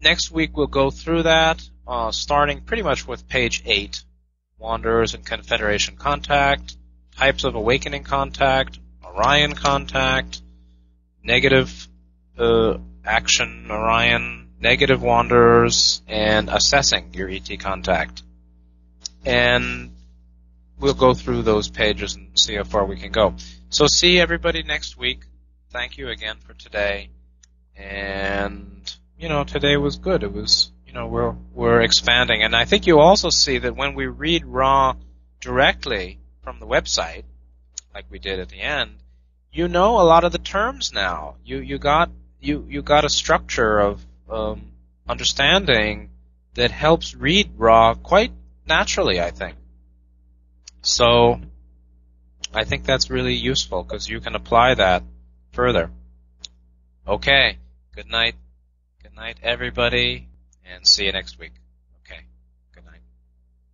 next week we'll go through that, starting pretty much with page 8, Wanderers and Confederation Contact, Types of Awakening Contact, Orion Contact, Negative Action Orion, Negative Wanderers, and Assessing your ET Contact. And we'll go through those pages and see how far we can go. So see everybody next week. Thank you again for today. And, today was good. It was, we're expanding. And I think you also see that when we read Ra directly from the website, like we did at the end, a lot of the terms now. You got a structure of understanding that helps read Ra quite naturally, I think. So I think that's really useful because you can apply that further. Okay. Good night. Good night, everybody, and see you next week.